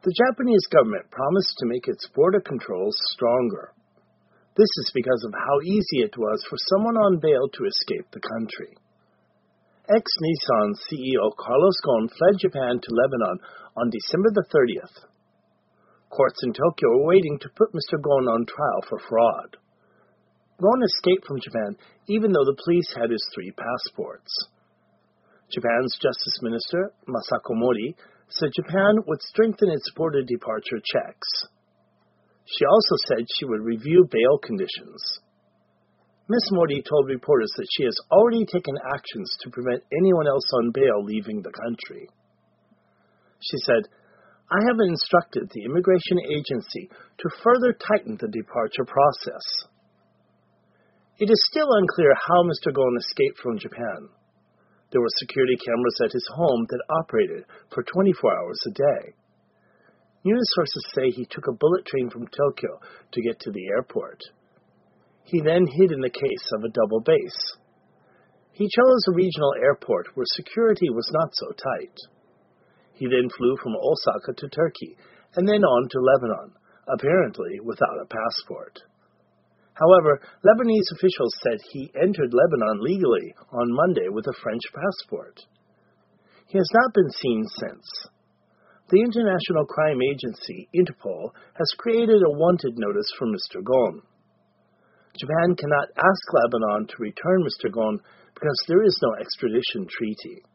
The Japanese government promised to make its border controls stronger. This is because of how easy it was for someone on bail to escape the country. Ex-Nissan CEO Carlos Ghosn fled Japan to Lebanon on December the 30th. Courts in Tokyo were waiting to put Mr. Ghosn on trial for fraud. Ghosn escaped from Japan even though the police had his 3 passports. Japan's Justice Minister, Masako Mori, said Japan would strengthen its border departure checks. She also said she would review bail conditions. Ms. Mori told reporters that she has already taken actions to prevent anyone else on bail leaving the country. She said, "I have instructed the immigration agency to further tighten the departure process." It is still unclear how Mr. Ghosn escaped from Japan. There were security cameras at his home that operated for 24 hours a day. News sources say he took a bullet train from Tokyo to get to the airport. He then hid in the case of a double base. He chose a regional airport where security was not so tight. He then flew from Osaka to Turkey and then on to Lebanon, apparently without a passport. However, Lebanese officials said he entered Lebanon legally on Monday with a French passport. He has not been seen since. The International Crime Agency, Interpol, has created a wanted notice for Mr. Ghosn. Japan cannot ask Lebanon to return Mr. Ghosn because there is no extradition treaty.